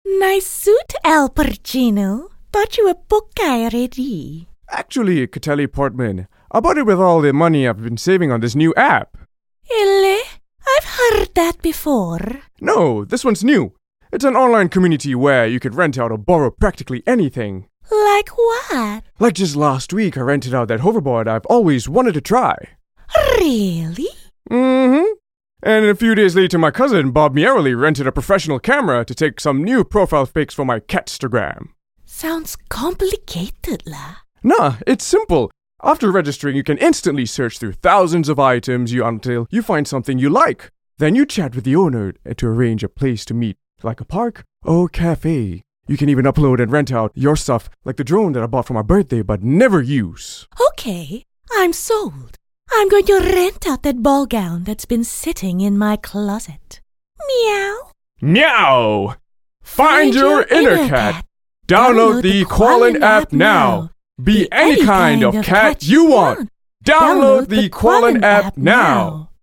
Nice suit, Al Pacino. Thought you were book guy already. Actually, Natalie Portman, I bought it with all the money I've been saving on this new app. Really? I've heard that before. No, this one's new. It's an online community where you can rent out or borrow practically anything. Like what? Like just last week, I rented out that hoverboard I've always wanted to try. Really? Mm-hmm. And a few days later, my cousin, Bob Mieroli, rented a professional camera to take some new profile pics for my Catstagram. Sounds complicated, lah. Nah, it's simple. After registering, you can instantly search through thousands of items until you find something you like. Then you chat with the owner to arrange a place to meet, like a park or cafe. You can even upload and rent out your stuff, like the drone that I bought for my birthday but never use. Okay, I'm sold. I'm going to rent out that ball gown that's been sitting in my closet. Meow. Meow! Find your inner cat. Download the Qualin app now. Be any kind of cat you want. Download the Qualin app now.